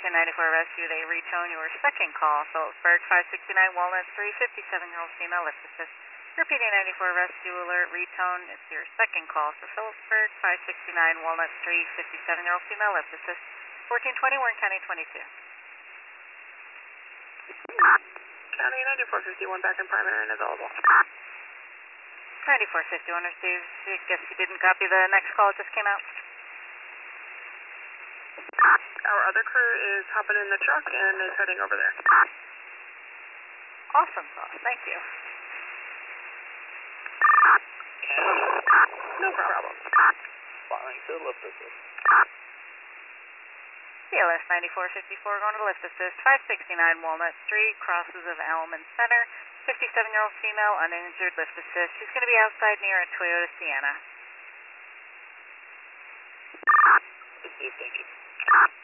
Station 94 Rescue, they retone your second call. Phillipsburg 569 Walnut Street, 57-year-old female lift assist. Repeating 94 Rescue alert, retone, it's your second call. So Phillipsburg 569 Walnut Street, 57-year-old female lift assist. 1420 Warren County 22. County 9451 back in primary and available. 9451 receives. I guess you didn't copy the next call, it just came out. Our other crew is hopping in the truck and is heading over there. Awesome sauce, thank you. No problem. Flying to lift assist. CLS 9454 going to lift assist. 569 Walnut Street, crosses of Elm and Center. 57-year-old female, uninjured, lift assist. She's going to be outside near a Toyota Sienna. Received, thank you.